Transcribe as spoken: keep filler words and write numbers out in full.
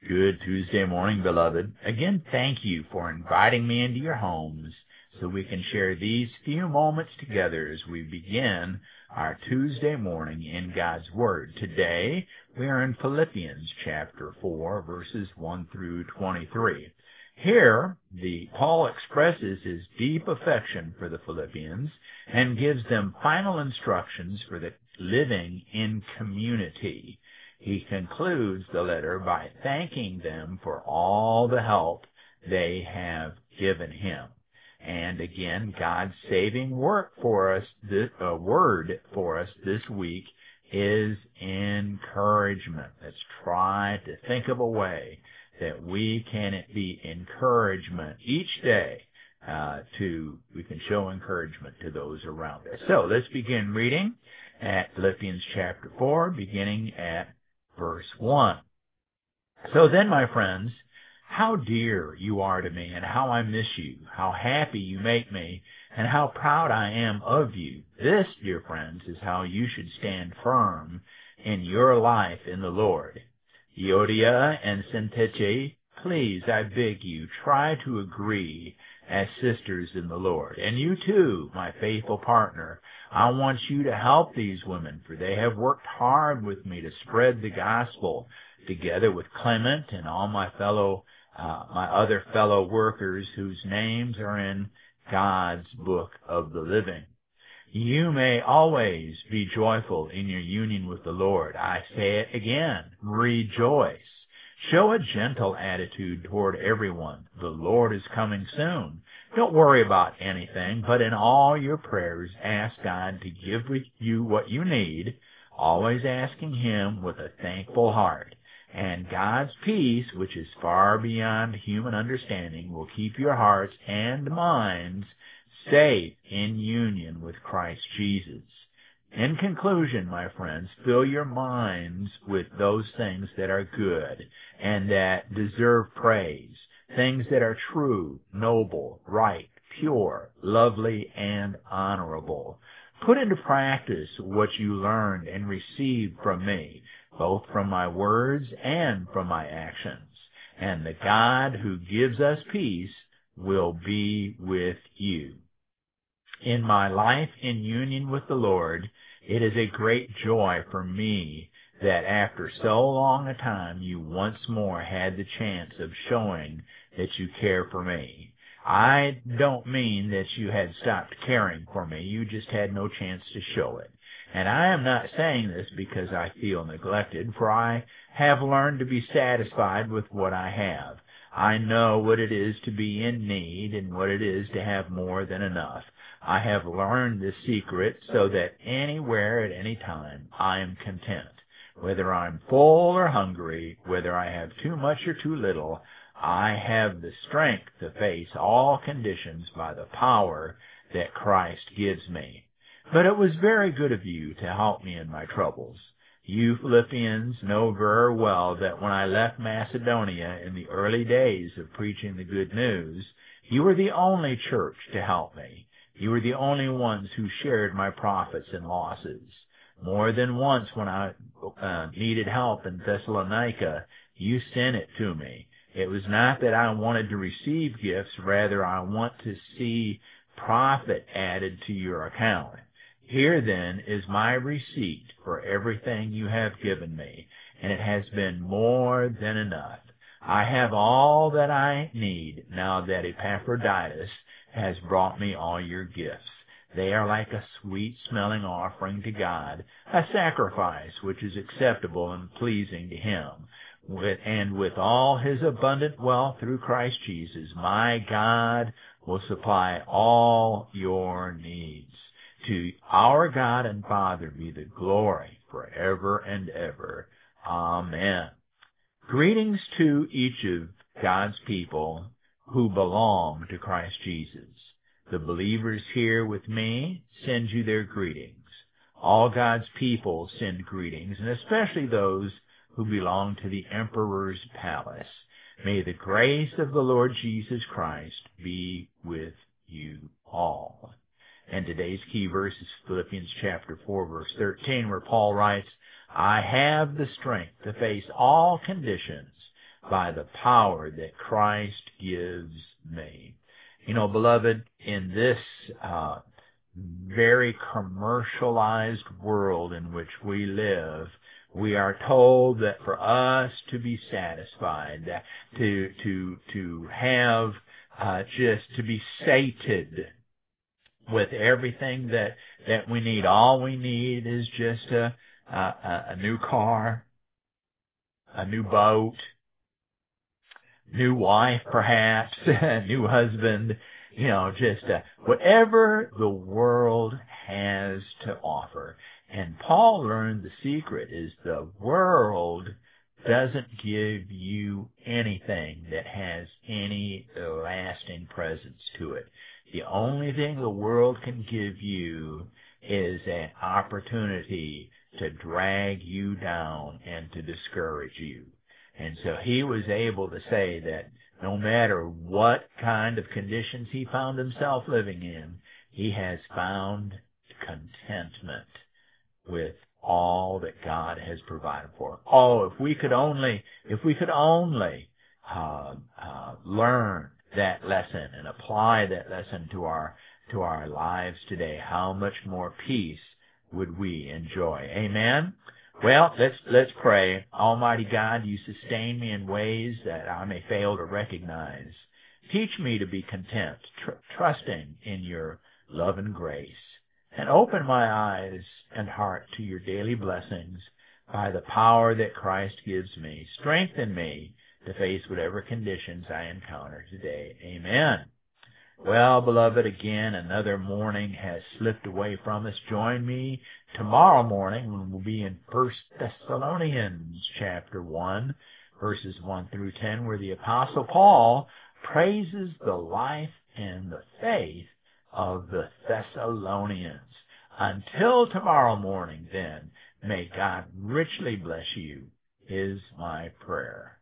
Good Tuesday morning, beloved. Again, thank you for inviting me into your homes so we can share these few moments together as we begin our Tuesday morning in God's Word. Today, we are in Philippians chapter four, verses one through twenty-three. Here, the Paul expresses his deep affection for the Philippians and gives them final instructions for the living in community. He concludes the letter by thanking them for all the help they have given him. And again, God's saving work for us, this, uh, word for us this week is encouragement. Let's try to think of a way that we can be encouragement each day. Uh, to we can show encouragement to those around us. So let's begin reading at Philippians chapter four, beginning at verse one. So then, my friends, how dear you are to me, and how I miss you, how happy you make me, and how proud I am of you. This, dear friends, is how you should stand firm in your life in the Lord. Euodia and Syntyche, please, I beg you, try to agree as sisters in the Lord. And you too, my faithful partner, I want you to help these women, for they have worked hard with me to spread the gospel, together with Clement and all my fellow, uh, my other fellow workers whose names are in God's book of the living. You may always be joyful in your union with the Lord. I say it again, rejoice. Show a gentle attitude toward everyone. The Lord is coming soon. Don't worry about anything, but in all your prayers, ask God to give you what you need, always asking Him with a thankful heart. And God's peace, which is far beyond human understanding, will keep your hearts and minds safe in union with Christ Jesus. In conclusion, my friends, fill your minds with those things that are good and that deserve praise, things that are true, noble, right, pure, lovely, and honorable. Put into practice what you learned and received from me, both from my words and from my actions. And the God who gives us peace will be with you. In my life in union with the Lord, it is a great joy for me that after so long a time you once more had the chance of showing that you care for me. I don't mean that you had stopped caring for me, you just had no chance to show it. And I am not saying this because I feel neglected, for I have learned to be satisfied with what I have. I know what it is to be in need and what it is to have more than enough. I have learned this secret so that anywhere at any time I am content. Whether I'm full or hungry, whether I have too much or too little, I have the strength to face all conditions by the power that Christ gives me. But it was very good of you to help me in my troubles. You Philippians know very well that when I left Macedonia in the early days of preaching the good news, you were the only church to help me. You were the only ones who shared my profits and losses. More than once when I uh, needed help in Thessalonica, you sent it to me. It was not that I wanted to receive gifts, rather I want to see profit added to your account. Here then is my receipt for everything you have given me, and it has been more than enough. I have all that I need now that Epaphroditus has brought me all your gifts. They are like a sweet-smelling offering to God, a sacrifice which is acceptable and pleasing to Him. With, and with all His abundant wealth through Christ Jesus, my God will supply all your needs. To our God and Father be the glory forever and ever. Amen. Greetings to each of God's people who belong to Christ Jesus. The believers here with me send you their greetings. All God's people send greetings, and especially those who belong to the Emperor's palace. May the grace of the Lord Jesus Christ be with you all. And today's key verse is Philippians chapter four, verse thirteen, where Paul writes, I have the strength to face all conditions by the power that Christ gives me. You know, beloved, in this uh, very commercialized world in which we live, we are told that for us to be satisfied, that to to to have uh, just to be sated with everything that that we need. All we need is just a a, a new car, a new boat, new wife, perhaps, a new husband. You know, just uh, whatever the world has to offer. And Paul learned the secret is the world doesn't give you anything that has any lasting presence to it. The only thing the world can give you is an opportunity to drag you down and to discourage you. And so he was able to say that no matter what kind of conditions he found himself living in, he has found contentment with all that God has provided for him. Oh, if we could only, if we could only uh, uh, learn that lesson and apply that lesson to our to our lives today, how much more peace would we enjoy? Amen. Well, let's let's pray. Almighty God, you sustain me in ways that I may fail to recognize. Teach me to be content, tr- trusting in your love and grace, and open my eyes and heart to your daily blessings by the power that Christ gives me. Strengthen me to face whatever conditions I encounter today. Amen. Well, beloved, again, another morning has slipped away from us. Join me tomorrow morning when we'll be in First Thessalonians chapter one, verses one through ten, where the Apostle Paul praises the life and the faith of the Thessalonians. Until tomorrow morning, then, may God richly bless you, is my prayer.